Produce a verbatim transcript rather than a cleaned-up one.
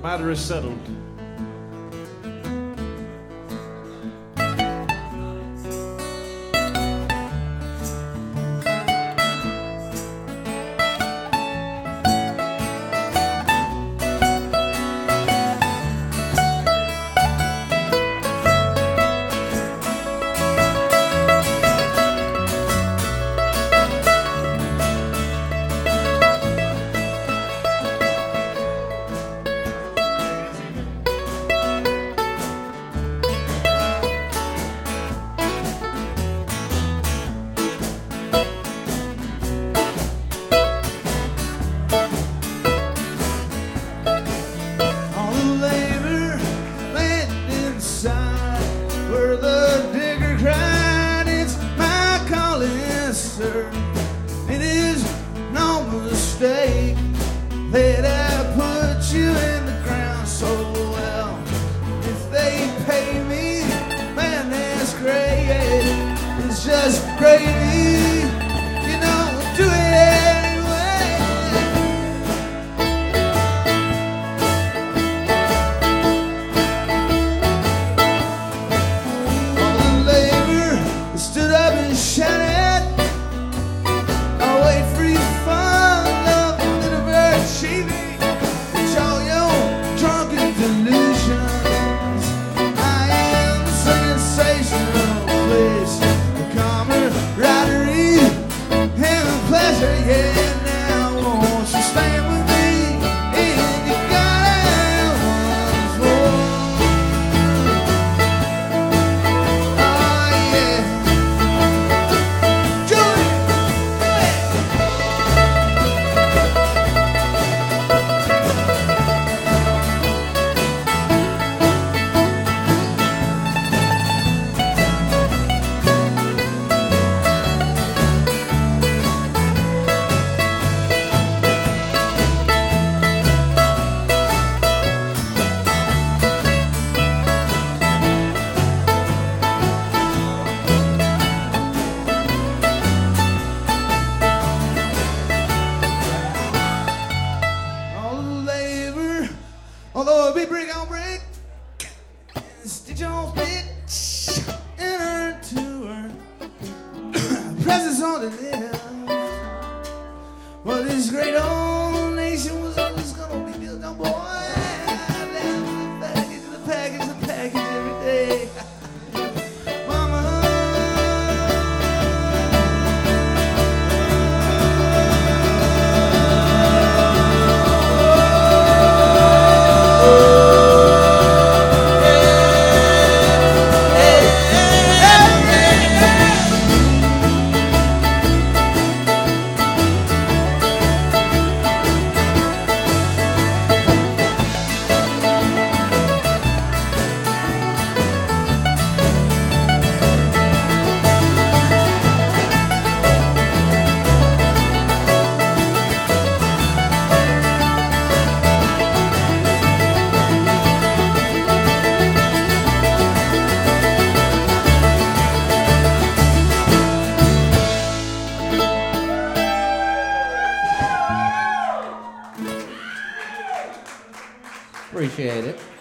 matter is settled. Where the digger cried, it's my calling, sir. It is no mistake that I put you in the ground so well. If they pay me, man, that's great. It's just gravy, you know, do it. Stood up and shouted, I'll wait for you, fun, love, and little bird achieving. It's all your drunken delusions. I am the sensational place, the camaraderie and the pleasure, yeah. Now won't you stand with me? And you gotta once more. Oh yeah. Although a big break on break, stitch on stitch, and earn to earn, presents on the live. Well, this great old nation was always gonna be built on, boy. The package, the package, the package every day. Appreciate it.